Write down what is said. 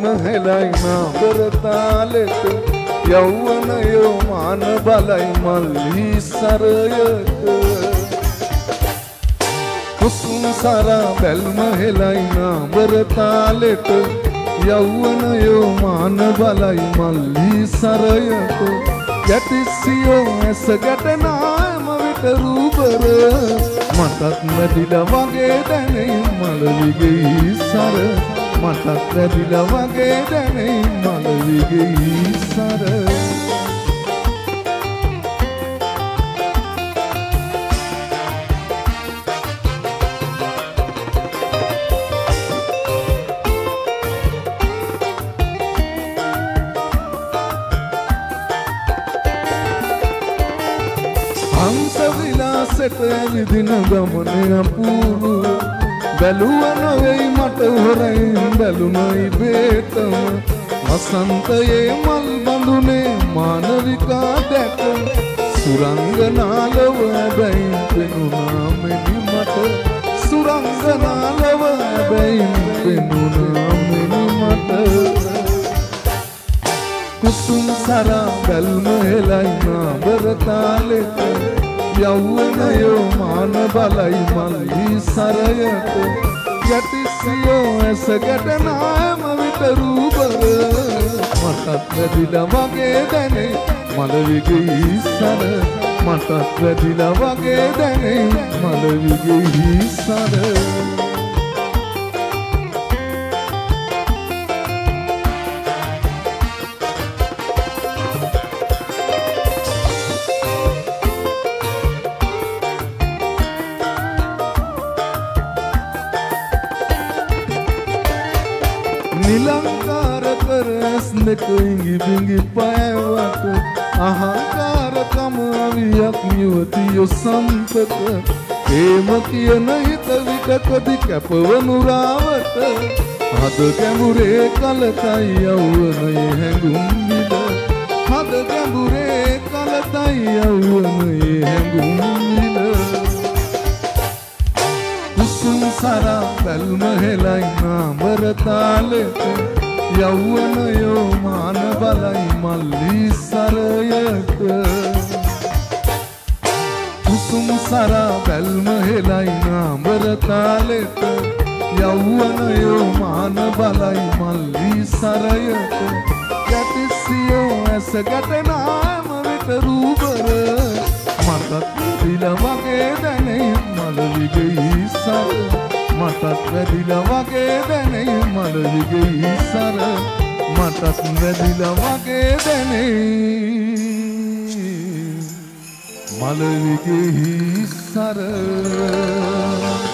हेलाई नाबरतालेत यौवनयो मान बलाई मल्ली सरयत कुसुम सारा बेल्म हेलाई नाबरतालेत यौवनयो मान बलाई मल्ली सरयत ගැටිසියෝ ඇස ගැටනාම විට රූපර මටත් නැදිලා වගේ දැනෙයි මලවිගේ සර මටත් නැදිලා වගේ දැනෙයි මලවිගේ සර हंस विलासට විදින ගමන අපූරු බැලුවන වෙයි මට හොරෙන් බැලුමයි බේතම වසන්තයේ මල් බඳුනේ මානවිකා දැක සුරංගනාලව බැයි පෙනුණා මෙනි මට සුරංගනාලව බැයි පෙනුණා මෙනි මට कुसुम सारा बल्म हेलाई नाबरतालेत यौवनयो मान बलाई मल्ली सरयत ගැටිසියෝ ඇස ගැටනාම විට රූපර මටත් වැදිලා වගේ දැනේ මලවිගේ සර මටත් වැදිලා වගේ දැනේ මලවිගේ සර නිලංකාර කරස් දෙක ඉඟි බිඟි පෑවට අහංකාර කමාවියක් නියුතිය සම්පත හේම කියන හිත විට කොඩි කැපවනු රාවට හද ගැඹුරේ කලතයි යවුවනයේ හැඟුම් විද හද ගැඹුරේ කලතයි යවුවනයේ හැඟුම් විද कुसुम सारा बल्म हेलाई नाबरतालेत यौवनयो मान बलाई मल्ली सरयत कुसुम सारा बल्म हेलाई नाबरतालेत यौवनयो मान बलाई मल्ली सरयत ගැටිසියෝ ඇස ගැටනාම විට රූපර මටත් වැදිලා වගේ දැනෙයි මලවිගේ සර මටත් වැදිලා වගේ දැනෙයි මලවිගේ සර මටත් වැදිලා වගේ දැනෙයි මලවිගේ සර